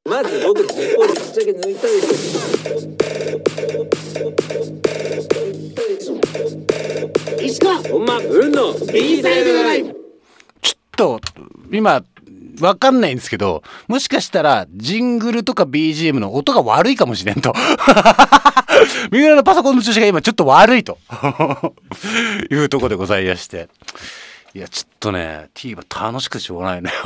まず僕自己ぶっちゃけ抜いたでしょ。石川ほんま運の B サイドドライブ。 ちょっと今わかんないんですけど、もしかしたらジングルとか BGM の音が悪いかもしれんと三浦のパソコンの調子が今ちょっと悪いというところでございまして、いやちょっとね TVer 楽しくしょうがないのよ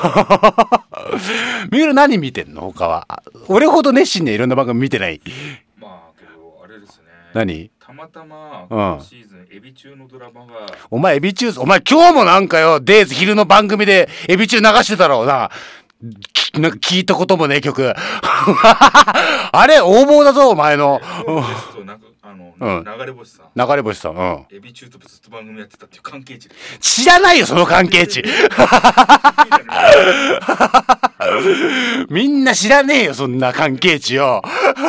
三浦何見てんの他は。俺ほど熱心にいろんな番組見てない。 まあけどあれですね、 何たまたま今シーズンエビ中のドラマが、 お前エビ中、お前今日もなんかよデイズ昼の番組でエビ中流してたろうな。なんか聞いたこともねえ曲あれ横暴だぞお前のゲストなんか流れ星さん、 流れ星さん、 エビ中とずっと番組やってたっていう関係値で知らないよその関係値みんな知らねえよそんな関係値よ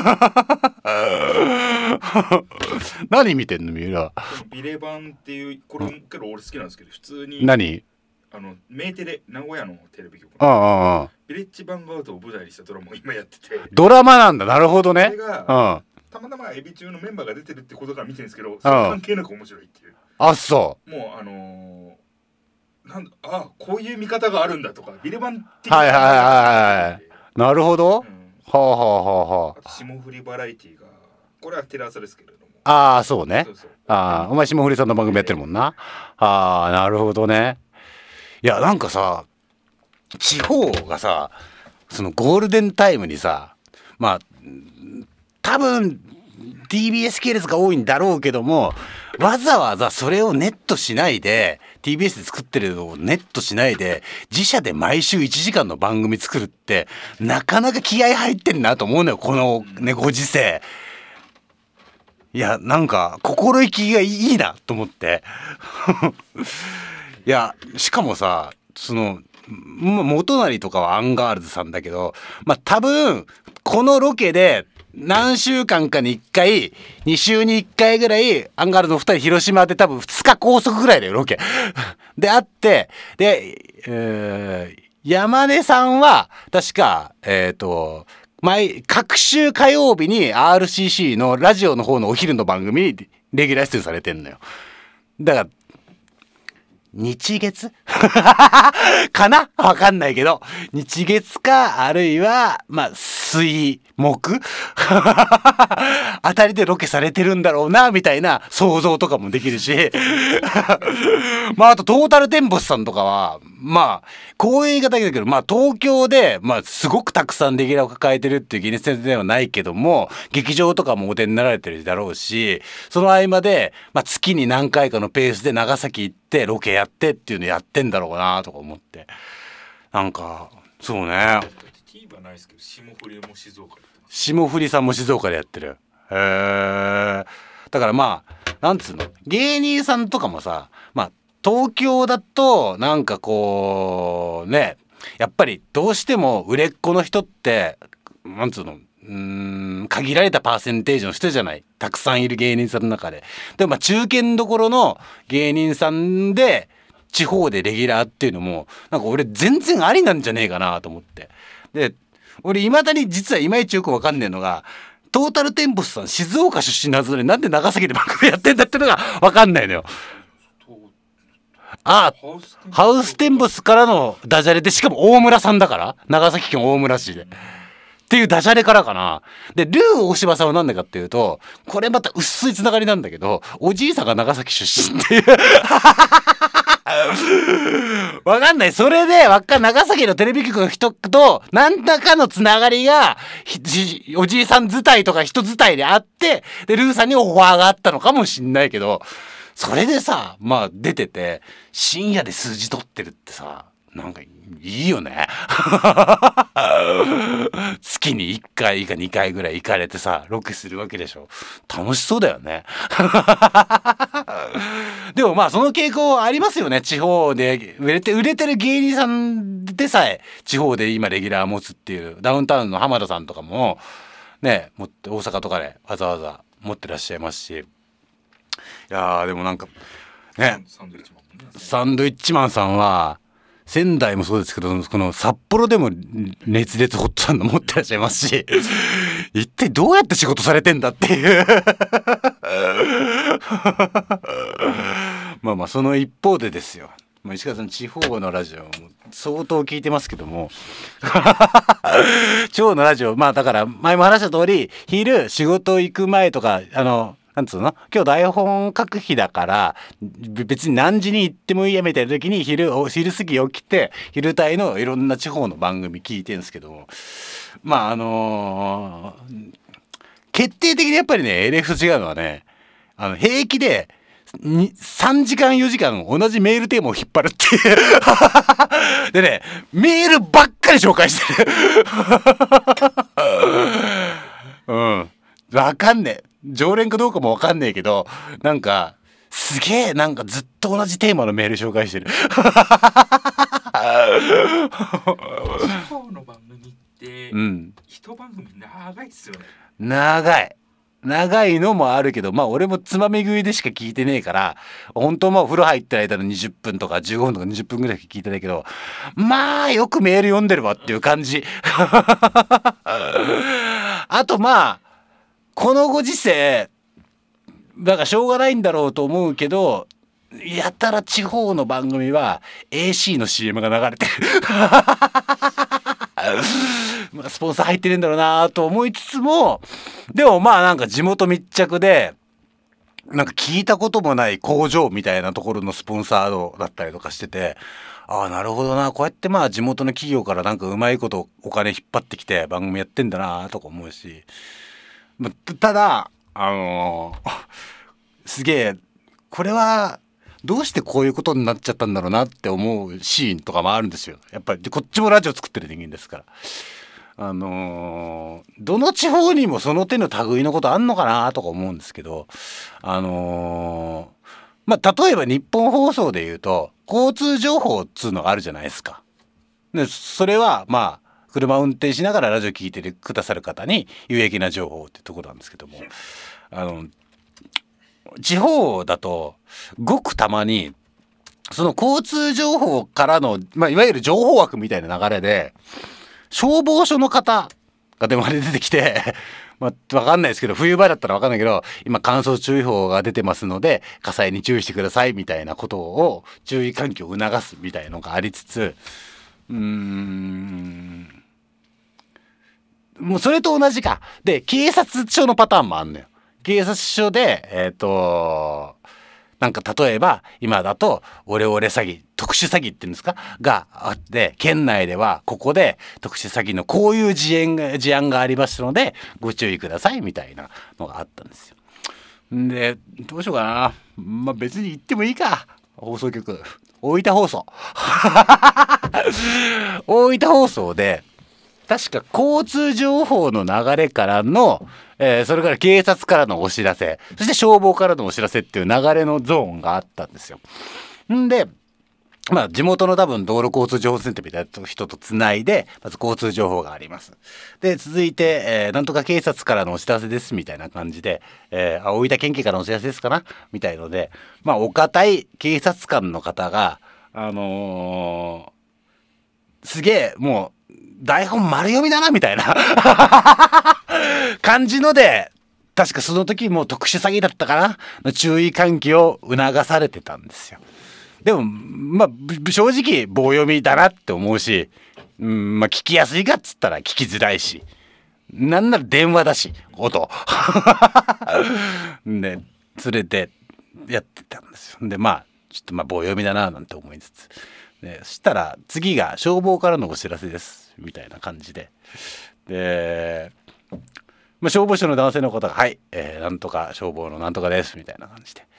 何見てんの三浦。 ビレバンっていう、これけど俺好きなんですけど、普通に何メテレ名古屋のテレビ局のビレッジヴァンガードを舞台にしたドラマを今やってて、 ドラマなんだ。なるほどね。 それがたまたまエビ中のメンバーが出てるってことから見てるんですけど、その関係なく面白いっていう。 あ、そうもうなんだ、あ、こういう見方があるんだとか、ビレバン的な、 はいはいはいはい、なるほど、はあはあはあと霜降りバラエティが、これはテレ朝ですけれども、 ああそうね、 そうそう、 ああお前霜降りさんの番組やってるもんな、ああなるほどね。いやなんかさ地方がさそのゴールデンタイムにさ、まあ多分 TBS 系列が多いんだろうけども、わざわざそれをネットしないで TBS で作ってるのをネットしないで自社で毎週1時間の番組作るってなかなか気合入ってんなと思うのよこのねご時世。いやなんか心意気がいいなと思っていやしかもさその元成とかはアンガールズさんだけど、まあ多分このロケで何週間かに1回2週に1回ぐらいアンガールズの2人広島で多分2日拘束ぐらいだよロケであって、で、山根さんは確か各週火曜日に RCC のラジオの方のお昼の番組にレギュラー出演されてんのよ。だから日月かなわかんないけど日月かあるいはまあ水木あたりでロケされてるんだろうなみたいな想像とかもできるしまああとトータルテンボスさんとかはまあこういう言い方だけどまあ東京でまあすごくたくさんレギュラーを抱えてるっていうギネス先生ではないけども劇場とかもお出になられてるだろうし、その合間でまあ月に何回かのペースで長崎行ってロケやってっていうのやってんだろうなとか思って、なんかそうね。 TVer ないですけど霜降りも静岡でやってます。 霜降りさんも静岡でやってる。へー。だからまあなんつうの芸人さんとかもさ、まあ東京だとなんかこうねやっぱりどうしても売れっ子の人ってなんつうの限られたパーセンテージの人じゃない、たくさんいる芸人さんの中で。でもまあ中堅どころの芸人さんで地方でレギュラーっていうのもなんか俺全然ありなんじゃねえかなと思って、で俺未だに実はいまいちよく分かんねえのがトータルテンボスさん静岡出身なはずなのになんで長崎で番組やってんだってのが分かんないのよ。ああハウステンボスからのダジャレで、しかも大村さんだから長崎県大村市でっていうダジャレからかな。でルー大柴さんはなんでかっていうとこれまた薄いつながりなんだけどおじいさんが長崎出身っていうわかんない。それで長崎のテレビ局の人と何らかのつながりがおじいさん伝いとか人伝いであって、でルーさんにオファーがあったのかもしんないけど、それでさまあ出てて深夜で数字取ってるってさなんかいいよね月に1回か2回ぐらい行かれてさロケするわけでしょ。楽しそうだよねでもまあその傾向ありますよね。地方で売れてる芸人さんでさえ地方で今レギュラー持つっていう、ダウンタウンの浜田さんとかもね持って大阪とかでわざわざ持ってらっしゃいますし、いやでもなんかねサンドイッチマンさんは仙台もそうですけど、この札幌でも熱烈ホットサンド持ってらっしゃいますし、一体どうやって仕事されてんだっていうまあその一方でですよ、石川さん地方のラジオも相当聞いてますけども地方のラジオ、だから前も話した通り、昼仕事行く前とか、なんつうの、今日台本書く日だから別に何時に行ってもいいやみたいな時に昼過ぎ起きて昼帯のいろんな地方の番組聞いてるんですけども、決定的にやっぱりね LF と違うのはね、平気で3時間4時間同じメールテーマを引っ張るっていうでね、メールばっかり紹介してるわかんねえ、常連かどうかもわかんねえけど、なんかすげえなんかずっと同じテーマのメール紹介してる地方の番組って、一番組長いっすよね。 長いのもあるけど、俺もつまみ食いでしか聞いてねえから、本当風呂入ってる間の20分とか15分とか20分ぐらいしか聞いてないけど、よくメール読んでるわっていう感じあとこのご時世だからしょうがないんだろうと思うけど、やたら地方の番組は AC の CM が流れてるスポンサー入ってるんだろうなと思いつつも、でもなんか地元密着でなんか聞いたこともない工場みたいなところのスポンサードだったりとかしてて、なるほどな、こうやって地元の企業からなんかうまいことお金引っ張ってきて番組やってんだなとか思うし、ただすげえこれはどうしてこういうことになっちゃったんだろうなって思うシーンとかもあるんですよ。やっぱりこっちもラジオ作ってる人間ですから、どの地方にもその手の類のことあんのかなとか思うんですけど、例えば日本放送で言うと交通情報っつうのがあるじゃないですか。でそれは車を運転しながらラジオ聞いてくださる方に有益な情報ってところなんですけども、地方だとごくたまにその交通情報からの、いわゆる情報枠みたいな流れで消防署の方が電話で出てきてわかんないですけど、冬場だったらわかんないけど、今乾燥注意報が出てますので火災に注意してくださいみたいなことを注意喚起を促すみたいなのがありつつ、もうそれと同じか。で、警察署のパターンもあんのよ。警察署で、なんか例えば今だとオレオレ詐欺、特殊詐欺っていうんですかがあって、県内ではここで特殊詐欺のこういう事案がありますのでご注意くださいみたいなのがあったんですよ。で、どうしようかな。別に行ってもいいか。放送局。大分放送。大分放送で、確か交通情報の流れからの、それから警察からのお知らせ、そして消防からのお知らせっていう流れのゾーンがあったんですよ。んで、地元の多分道路交通情報センターみたいな人とつないで、まず交通情報があります。で、続いて、なんとか警察からのお知らせですみたいな感じで、大分県警からのお知らせですかなみたいので、お堅い警察官の方が、すげえもう台本丸読みだなみたいな感じので、確かその時も特殊詐欺だったかなの注意喚起を促されてたんですよ。でも正直棒読みだなって思うし、聞きやすいかっつったら聞きづらいし、なんなら電話だし音でそれでやってたんですよ。でちょっと棒読みだななんて思いつつ、そしたら次が消防からのお知らせですみたいな感じで、消防署の男性の方がはい、なんとか消防のなんとかですみたいな感じで、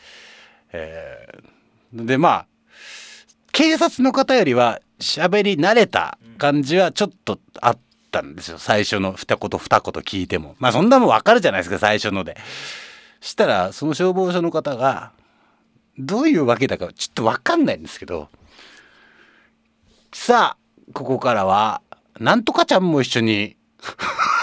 で警察の方よりは喋り慣れた感じはちょっとあったんですよ。最初の二言聞いてもそんなもん分かるじゃないですか、最初ので。したらその消防署の方がどういうわけだかちょっと分かんないんですけど、さあここからはなんとかちゃんも一緒に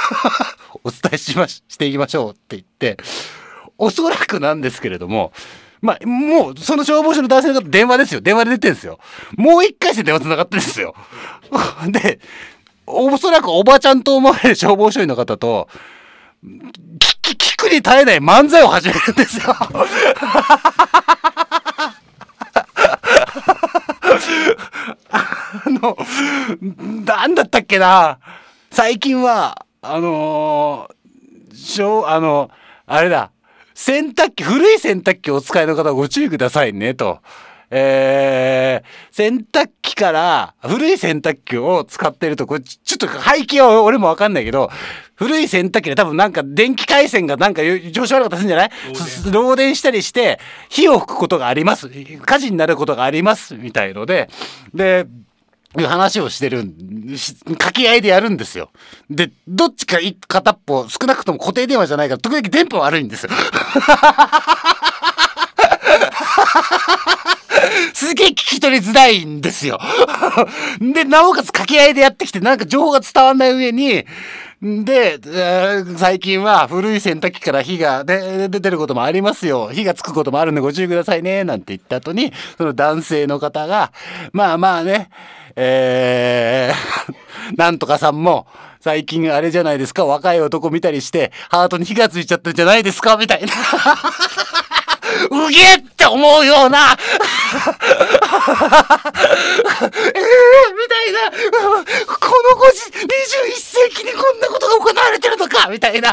お伝えしていきましょうって言って、おそらくなんですけれどもまあもうその消防署の男性の方電話ですよ。電話で出てるんですよ。もう一回して電話つながってるんですよ。でおそらくおばちゃんと思われる消防署員の方と聞くに耐えない漫才を始めるんですよ。なんだったっけな、最近はあれだ、洗濯機、古い洗濯機をお使いの方はご注意くださいねと。洗濯機から古い洗濯機を使ってると、これちょっと背景は俺も分かんないけど、古い洗濯機で多分なんか電気回線がなんか調子悪かったりするんじゃない？漏電したりして火を吹くことがあります、火事になることがありますみたいのでいう話をしてる、掛け合いでやるんですよ。でどっちか片っぽ少なくとも固定電話じゃないから時々電波悪いんですよ。すげえ聞き取りづらいんですよ。でなおかつ掛け合いでやってきてなんか情報が伝わんない上にで、最近は古い洗濯機から火が出てることもありますよ、火がつくこともあるんでご注意くださいねなんて言った後に、その男性の方がまあね、なんとかさんも最近あれじゃないですか、若い男見たりしてハートに火がついちゃったんじゃないですかみたいな。うげって思うようなみたいな、この21世紀にこんなことが行われてるのかみたいな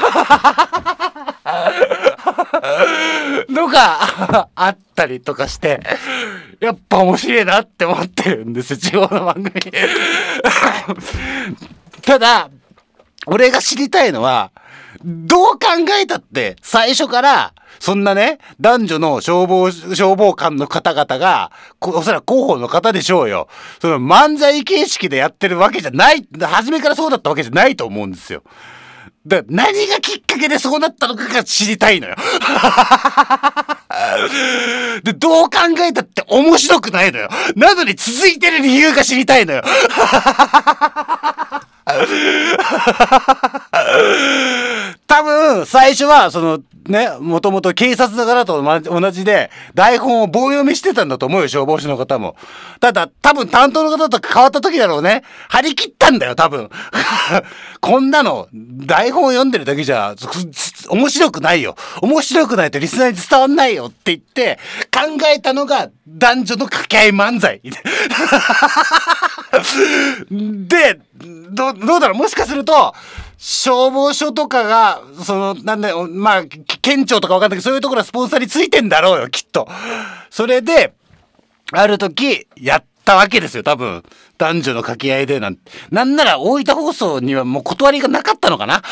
のがあったりとかして、やっぱ面白いなって思ってるんですよ、地方の番組。ただ俺が知りたいのは、どう考えたって最初からそんなね、男女の消防官の方々がおそらく広報の方でしょうよ、その漫才形式でやってるわけじゃない、初めからそうだったわけじゃないと思うんですよ。だから何がきっかけでそうなったのかが知りたいのよ。でどう考えたって面白くないのよ。なのに続いてる理由が知りたいのよ。多分最初はそのね、もともと警察の方と同じで台本を棒読みしてたんだと思うよ、消防士の方も。ただ多分担当の方と変わった時だろうね、張り切ったんだよ多分。こんなの台本を読んでるだけじゃ面白くないよ、面白くないとリスナーに伝わんないよって言って考えたのが男女の掛け合い漫才。でどうだろう、もしかすると消防署とかがそのなんだよ、まあ県庁とか分かんないけどそういうところはスポンサーについてんだろうよきっと。それである時やったわけですよ多分、男女の掛け合いでなんなら大分放送にはもう断りがなかったのかな。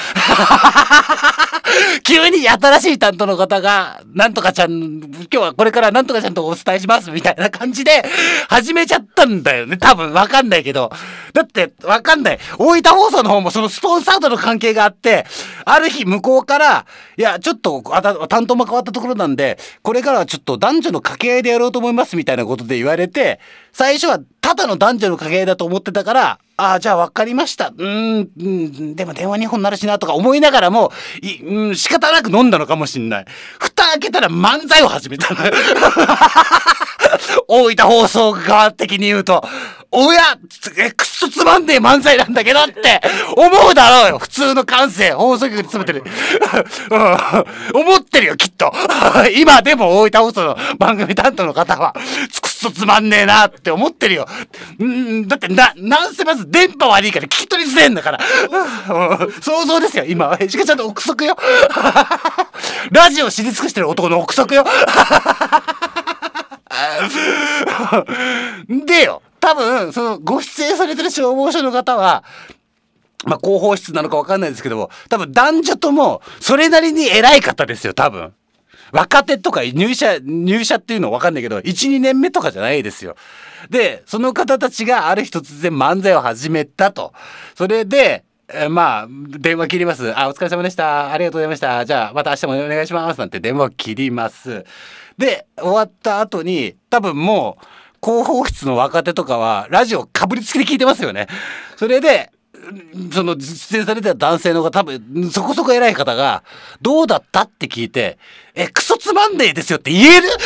急に新しい担当の方がなんとかちゃん、今日はこれからなんとかちゃんとお伝えしますみたいな感じで始めちゃったんだよね多分、わかんないけど。だってわかんない、大分放送の方もそのスポンサーとの関係があって、ある日向こうからいやちょっと担当も変わったところなんでこれからはちょっと男女の掛け合いでやろうと思いますみたいなことで言われて、最初はただの男女の掛け合いだと思ってたから、じゃあ分かりました、でも電話2本になるしなとか思いながらも仕方なく飲んだのかもしんない。蓋開けたら漫才を始めたの。大分放送側的に言うと、おやくっそつまんねえ漫才なんだけどって思うだろうよ、普通の感性放送局に詰めてる。思ってるよきっと。今でも大分放送の番組担当の方はくっそつまんねえなって思ってるよ。だってなんせまず電波悪いから聞き取りづれんだから。想像ですよ今。しかちゃんと憶測よ。ラジオ知り尽くしてる男の憶測よ。でよ、多分そのご出演されてる消防署の方は広報室なのか分かんないですけども、多分男女ともそれなりに偉い方ですよ多分。若手とか入社っていうのは分かんないけど 1,2 年目とかじゃないですよ。でその方たちがある日突然漫才を始めたと。それで電話切ります。お疲れ様でした、ありがとうございました、じゃあまた明日もお願いしますなんて電話を切ります。で終わった後に多分もう広報室の若手とかはラジオかぶりつきで聞いてますよね。それでその出演されてた男性の方、多分そこそこ偉い方がどうだったって聞いて、クソつまんねえですよって言える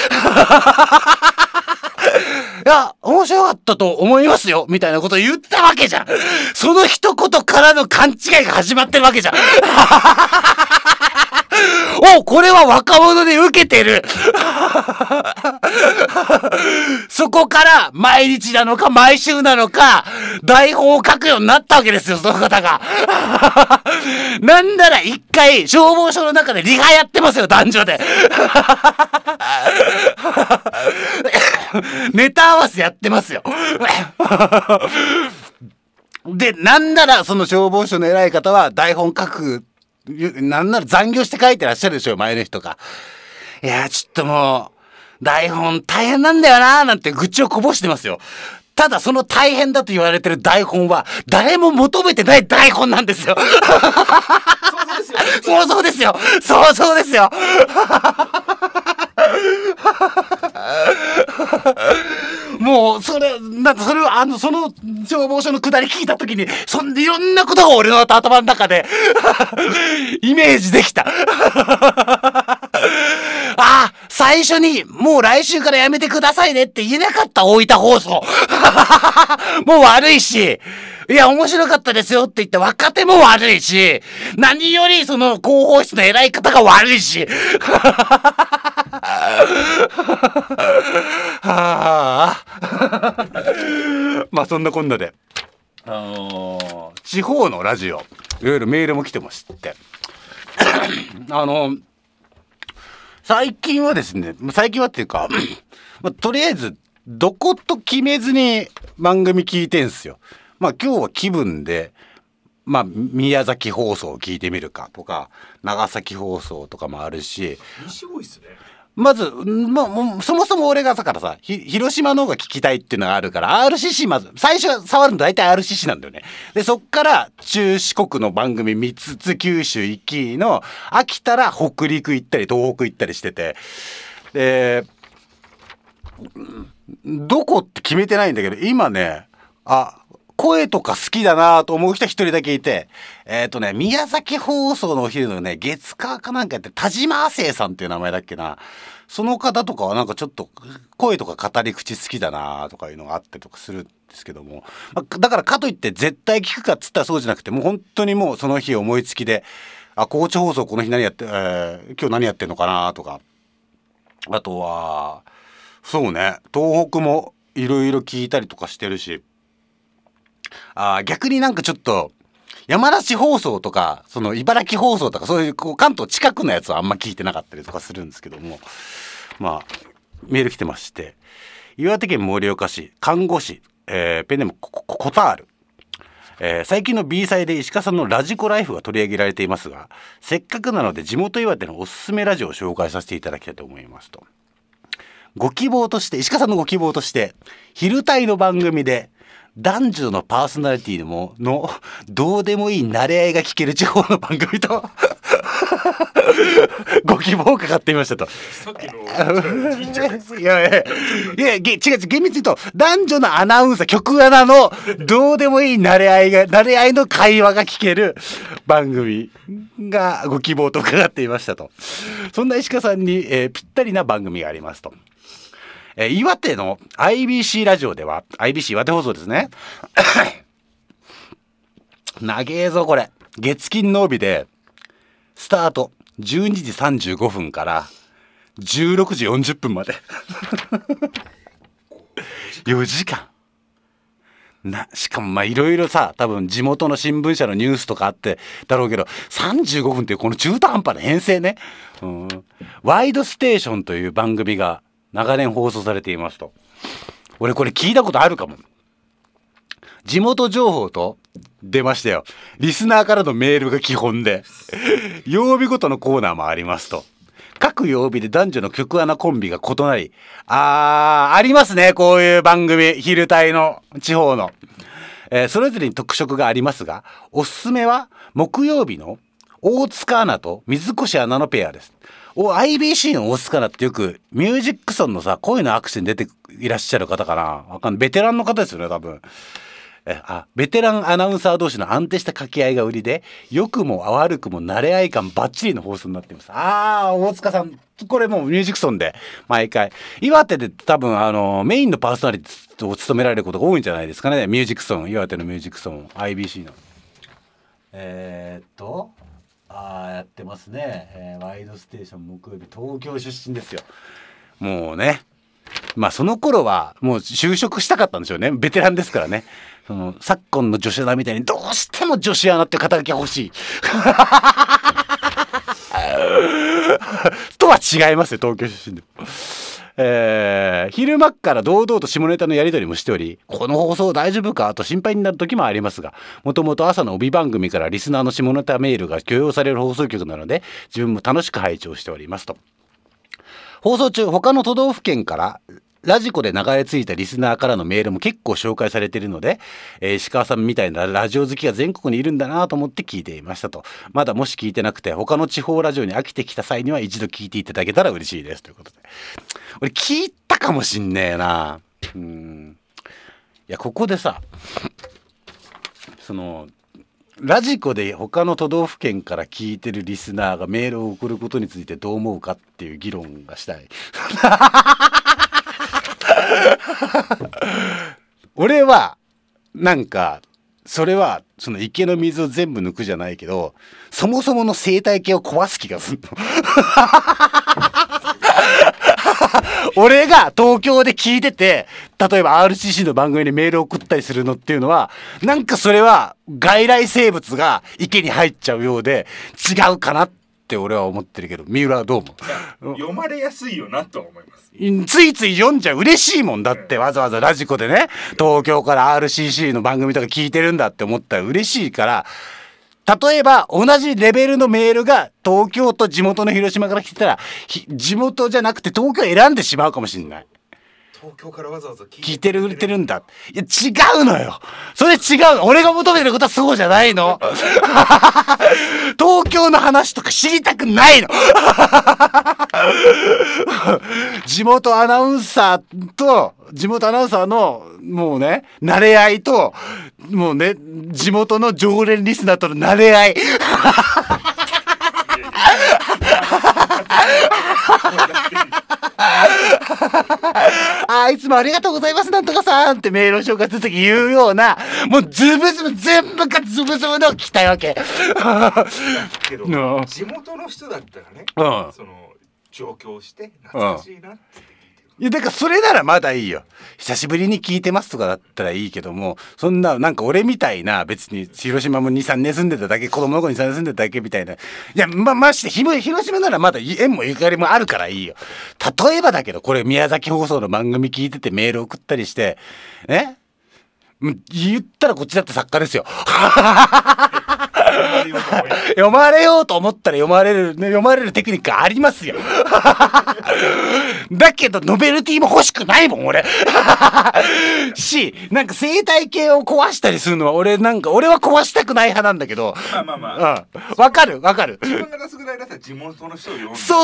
いや面白かったと思いますよみたいなことを言ったわけじゃん。その一言からの勘違いが始まってるわけじゃんお、これは若者で受けてるそこから毎日なのか毎週なのか台本を書くようになったわけですよ、その方がなんなら一回消防署の中でリハやってますよ、男女でネタ合わせやってますよで、なんならその消防署の偉い方は台本書く、なんなら残業して書いてらっしゃるでしょ、前の日とか。いやちょっともう台本大変なんだよなーなんて愚痴をこぼしてますよ。ただその大変だと言われてる台本は誰も求めてない台本なんですよそうですよそうですよもうそれなんかそれをその消防署の下り聞いた時にそんでいろんなことが俺の頭の中でイメージできたあ、最初にもう来週からやめてくださいねって言えなかった大分放送もう悪いし、いや面白かったですよって言った若手も悪いし、何よりその広報室の偉い方が悪いしまあそんなこんなで地方のラジオいろいろメールも来てまして最近はですね、最近はっていうかとりあえずどこと決めずに番組聞いてんすよ。まあ今日は気分で宮崎放送を聞いてみるかとか長崎放送とかもあるし、 西多いっすね。 まず、もうそもそも俺がだからさ、広島の方が聞きたいっていうのがあるから RCC まず最初触るの大体 RCC なんだよね。でそっから中四国の番組3つ九州行きの飽きたら北陸行ったり東北行ったりしてて、でどこって決めてないんだけど今ね、声とか好きだなと思う人一人だけいて、宮崎放送のお昼のね月火かなんかやって田島亜生さんっていう名前だっけな、その方とかはなんかちょっと声とか語り口好きだなとかいうのがあったりとかするんですけども、だからかといって絶対聞くかっつったらそうじゃなくて、もう本当にもうその日思いつきで高知放送この日何やって、今日何やってんのかなとか、あとはそうね東北もいろいろ聞いたりとかしてるし、逆になんかちょっと山梨放送とかその茨城放送とかそういう関東近くのやつはあんま聞いてなかったりとかするんですけども、メール来てまして、岩手県盛岡市看護師、ペンネームコタール、最近の B 祭で石川さんのラジコライフが取り上げられていますが、せっかくなので地元岩手のおすすめラジオを紹介させていただきたいと思いますと。ご希望として石川さんのご希望として昼帯の番組で男女のパーソナリティのどうでもいい慣れ合いが聞ける地方の番組とご希望をかかってみましたと。 さっきのいや違う厳密に言うと男女のアナウンサー局アナのどうでもいい慣れ合いの会話が聞ける番組がご希望と伺っていましたと。そんな石川さんに、ぴったりな番組がありますと。岩手の IBC ラジオでは IBC 岩手放送ですね長えぞこれ、月金の帯でスタート12時35分から16時40分まで4時間しかもいろいろさ、多分地元の新聞社のニュースとかあってだろうけど35分っていうこの中途半端な編成ね、ワイドステーションという番組が長年放送されていますと。俺これ聞いたことあるかも。地元情報と出ましたよ。リスナーからのメールが基本で曜日ごとのコーナーもありますと。各曜日で男女の局アナコンビが異なり、ありますねこういう番組、昼帯の地方の、それぞれに特色がありますが、おすすめは木曜日の大塚アナと水越アナのペアです。IBC の大塚アナってよくミュージックソンのさ声のアクセント出ていらっしゃる方かな、わかんない、ベテランの方ですよね多分。 ベテランアナウンサー同士の安定した掛け合いが売りで、良くも悪くも慣れ合い感バッチリの放送になっています。大塚さん、これもうミュージックソンで毎回岩手で多分メインのパーソナリティを務められることが多いんじゃないですかね。ミュージックソン、岩手のミュージックソン IBC のやってますね、ワイドステーション木曜日、東京出身ですよ。もうね、まあその頃はもう就職したかったんでしょうね。ベテランですからね。昨今の女子アナみたいにどうしても女子アナって肩書きが欲しいとは違いますよ、東京出身でも。昼間から堂々と下ネタのやり取りもしており、この放送大丈夫かと心配になる時もありますが、もともと朝の帯番組からリスナーの下ネタメールが許容される放送局なので、自分も楽しく拝聴しておりますと。放送中、他の都道府県からラジコで流れ着いたリスナーからのメールも結構紹介されているので、石川さんみたいなラジオ好きが全国にいるんだなと思って聞いていましたと。まだもし聞いてなくて他の地方ラジオに飽きてきた際には一度聞いていただけたら嬉しいですということで。俺聞いたかもしんねえな。いや、ここでさ、ラジコで他の都道府県から聞いてるリスナーがメールを送ることについてどう思うかっていう議論がしたい。俺はなんかそれはその池の水を全部抜くじゃないけど、そもそもの生態系を壊す気がするの。俺が東京で聞いてて、例えば RCC の番組にメールを送ったりするのっていうのは、なんかそれは外来生物が池に入っちゃうようで違うかなって俺は思ってるけど、三浦はどう思う？ 読まれやすいよなとは思います。 ついつい読んじゃ嬉しいもんだって、わざわざラジコでね、東京から RCC の番組とか聞いてるんだって思ったら嬉しいから、例えば同じレベルのメールが東京と地元の広島から来てたら、地元じゃなくて東京を選んでしまうかもしれない。 東京からわざわざ聞いてるんだ。いや違うのよ。それ違う。俺が求めてることはそうじゃないの。東京の話とか知りたくないの。地元アナウンサーのもうね、慣れ合いと、もうね、地元の常連リスナーとの慣れ合い。いつもありがとうございますなんとかさんってメールを紹介するとき言うような、もうズブズブ全部がズブズブのを聞きたいわけ。 けど地元の人だったらね、その上京して懐かしいなって。 いやだからそれならまだいいよ。久しぶりに聞いてますとかだったらいいけども、そんななんか俺みたいな、別に広島も 2,3 年住んでただけ、子供の子に 2,3 年住んでただけみたいな、いやまして広島ならまだ縁もゆかりもあるからいいよ。例えばだけど、これ宮崎放送の番組聞いててメール送ったりしてね、言ったらこっちだって作家ですよ。読まれようと思ったら読まれるテクニックありますよ。だけどノベルティも欲しくないもん俺。なんか生態系を壊したりするのは俺は壊したくない派なんだけど。 まあ。 わかる。 自分が出すぐらいだったら地元の人を読む。 そう。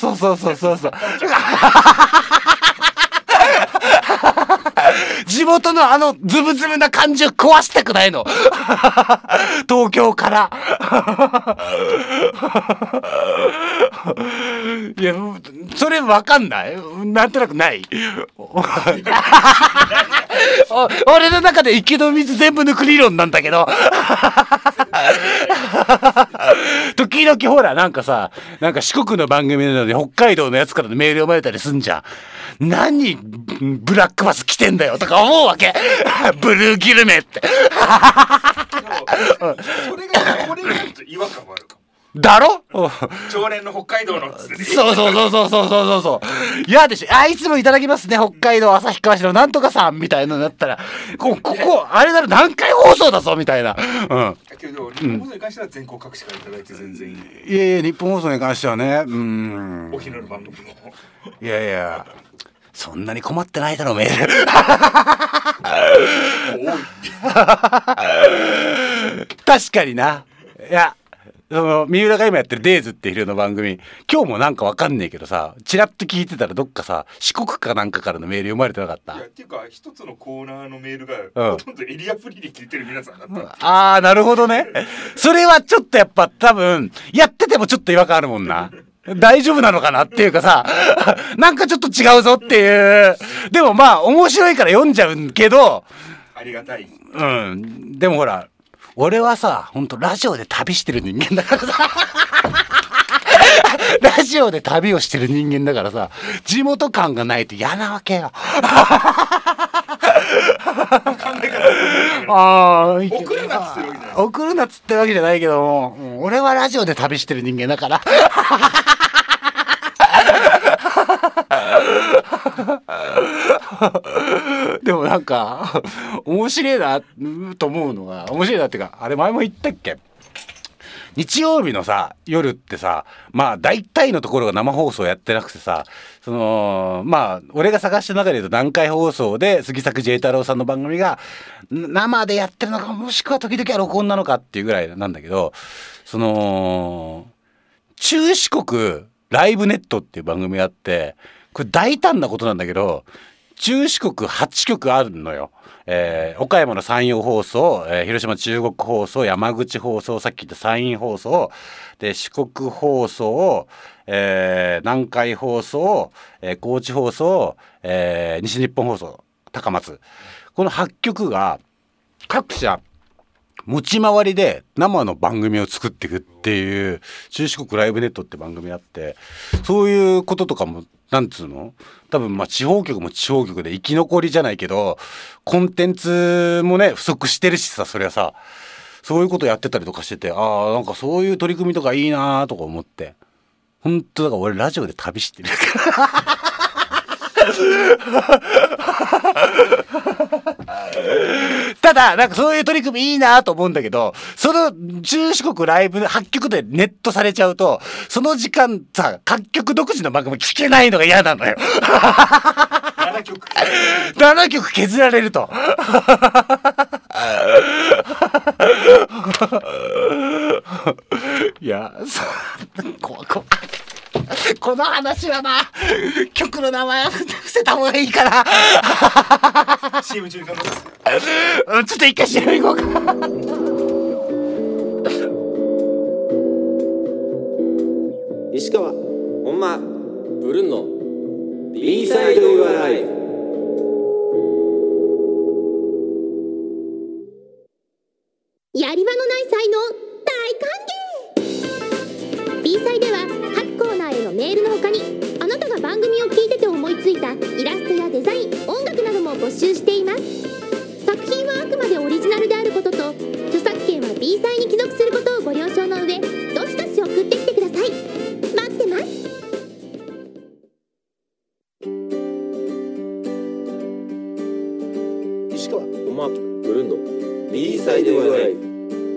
地元のズブズブな感じを壊したくないの。東京から。いや、それ分かんない？なんとなくない？俺の中で池の水全部抜く理論なんだけど。時々ほらなんか四国の番組なのに北海道のやつからのメール読まれたりすんじゃん。何ブラックバス来てんだよとか思うわけ。ブルーギルメって。 これがちょっと違和感もあるかも。 だろ？ 常連の北海道のそう。嫌でしょ。いつもいただきますね、北海道旭川市のなんとかさんみたいなのだったら、ここあれだろ、何回放送だぞみたいな。 けど日本放送に関しては全国各地からいただいて全然いい。 いや日本放送に関してはね、 お昼の番組も。 いやそんなに困ってないだろメール。確かにな。いやその三浦が今やってるデイズっていう昼の番組、今日もなんかわかんねえけどさ、チラッと聞いてたらどっかさ、四国かなんかからのメール読まれてなかった？ いやっていうか一つのコーナーのメールが、ほとんどエリアフリーで聞いてる皆さんだった。 ああ、なるほどね。それはちょっとやっぱ多分やっててもちょっと違和感あるもんな。大丈夫なのかなっていうかさ、なんかちょっと違うぞっていう。でもまあ面白いから読んじゃうけど、 ありがたい。 うん。でもほら、俺はさ、ほんとラジオで旅してる人間だからさラジオで旅をしてる人間だからさ、地元感がないと嫌なわけよ。送るなっつってるわけじゃない。送るなっつってるわけじゃないけども、俺はラジオで旅してる人間だからでもなんか面白いなと思うのが、面白いなっていうか、あれ前も言ったっけ、日曜日のさ夜ってさ、まあ大体のところが生放送やってなくてさ、そのまあ俺が探した中で言うと南海放送で杉作 J 太郎さんの番組が生でやってるのか、もしくは時々は録音なのかっていうぐらいなんだけど、その中四国ライブネットっていう番組があって、これ大胆なことなんだけど、中四国8局あるのよ。岡山の山陽放送、広島中国放送、山口放送、さっき言った山陰放送で、四国放送、南海放送、高知放送、西日本放送、高松、この8局が各社持ち回りで生の番組を作っていくっていう中四国ライブネットって番組あって、そういうこととかもなんつうの、多分まあ地方局も地方局で生き残りじゃないけど、コンテンツもね不足してるしさ、そりゃさ、そういうことやってたりとかしてて、ああなんかそういう取り組みとかいいなとか思って、本当だから俺ラジオで旅してるただなんかそういう取り組みいいなと思うんだけど、その中四国ライブ8局でネットされちゃうと、その時間さ各局独自の番組聞けないのが嫌なのよ7曲削られるといやこの話はな、曲の名前は伏せた方がいいから CM 中にちょっと一回 CM 行こうか石川本間ブルーの B サイド Your Life。 やり場のない才能大歓迎。 B サイでは各コーナーへのメールの他に、あなたが番組を聞いてて思いついたイラストやデザイン、音楽なども募集しています。作品はあくまでオリジナルであることと、著作権は B サイに帰属することをご了承の上、どしどし送ってきてください。待ってます。 石川本間ブルーの B サイド Your Life。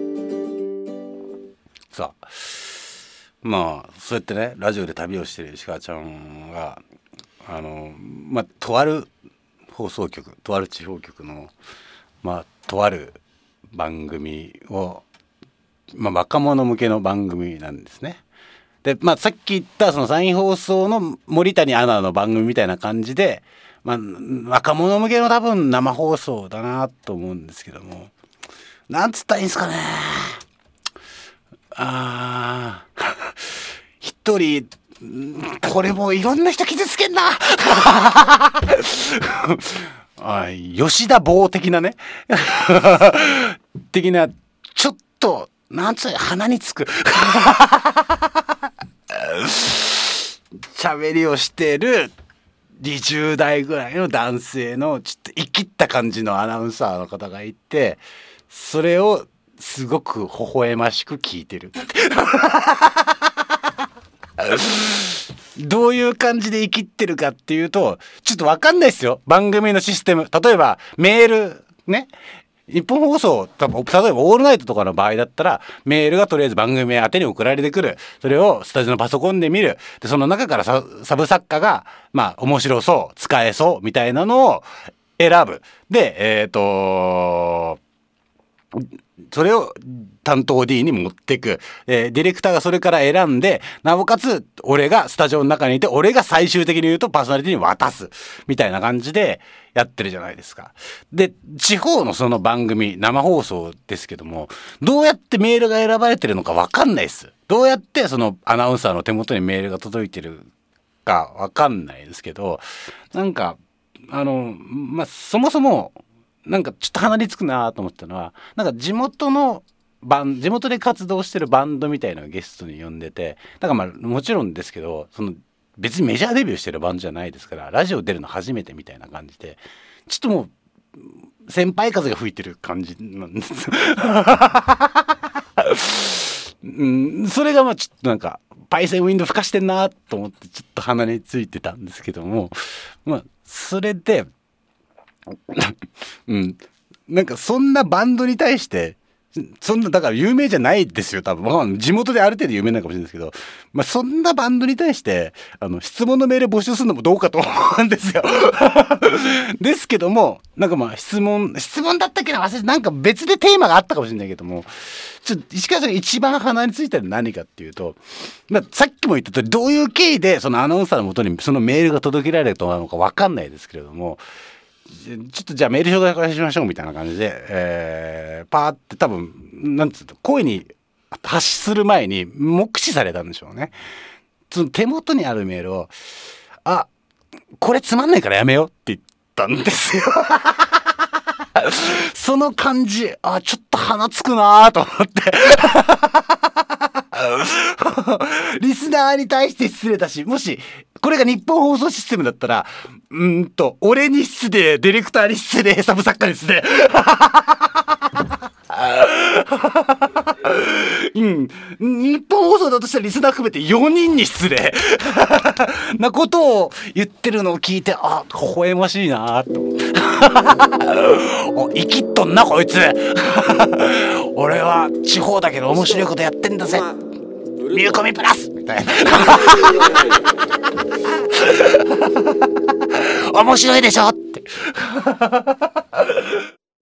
さあまあそうやってねラジオで旅をしてる石川ちゃんがまあとある放送局、とある地方局のまあとある番組を、まあ、若者向けの番組なんですね。でまあさっき言ったその山陰放送の森谷アナの番組みたいな感じで、まあ若者向けの多分生放送だなと思うんですけども、なんつったらいいんですかね。一人これもいろんな人傷つけんな吉田坊的なね的な、ちょっとなんつう鼻につく喋りをしてる20代ぐらいの男性のちょっと生きった感じのアナウンサーの方がいて、それをすごく微笑ましく聞いてるどういう感じで生きってるかっていうとちょっと分かんないですよ、番組のシステム。例えばメールね、日本放送例えばオールナイトとかの場合だったらメールがとりあえず番組宛てに送られてくる、それをスタジオのパソコンで見る、でその中からサブ作家がまあ面白そう使えそうみたいなのを選ぶ。でそれを担当 D に持ってく、ディレクターがそれから選んで、なおかつ俺がスタジオの中にいて、俺が最終的に言うとパーソナリティに渡すみたいな感じでやってるじゃないですか。で、地方のその番組生放送ですけども、どうやってメールが選ばれてるのか分かんないです。どうやってそのアナウンサーの手元にメールが届いてるか分かんないですけど、なんかそもそもなんかちょっと鼻につくなと思ったのは、なんか地元で活動してるバンドみたいなのをゲストに呼んでて、だからもちろんですけど、その別にメジャーデビューしてるバンドじゃないですから、ラジオ出るの初めてみたいな感じで、ちょっともう先輩風が吹いてる感じなんですそれがちょっとなんかパイセンウィンド吹かしてんなと思ってちょっと鼻についてたんですけども、それでなんかそんなバンドに対してそんなだから有名じゃないですよ多分、地元である程度有名なのかもしれないですけど、そんなバンドに対して質問のメール募集するのもどうかと思うんですよですけども、なんか質問だったっけな、忘れて、なんか別でテーマがあったかもしれないけども、石川さんが一番鼻についたのは何かっていうと、さっきも言った通り、どういう経緯でそのアナウンサーの元にそのメールが届けられるとなのか分かんないですけれども、ちょっとじゃあメール紹介しましょうみたいな感じで、パーって多分なんつうの、声に発する前に目視されたんでしょうね。その手元にあるメールをこれつまんないからやめようって言ったんですよその感じちょっと鼻つくなと思ってリスナーに対して失礼だし、もしこれが日本放送システムだったら俺に失礼、ディレクターに失礼、サブ作家に失礼日本放送だとしたらリスナー含めて4人に失礼なことを言ってるのを聞いて、微笑ましいなと生きっとんなこいつ俺は地方だけど面白いことやってんだぜ、ミューコミプラスみたいな面白いでしょって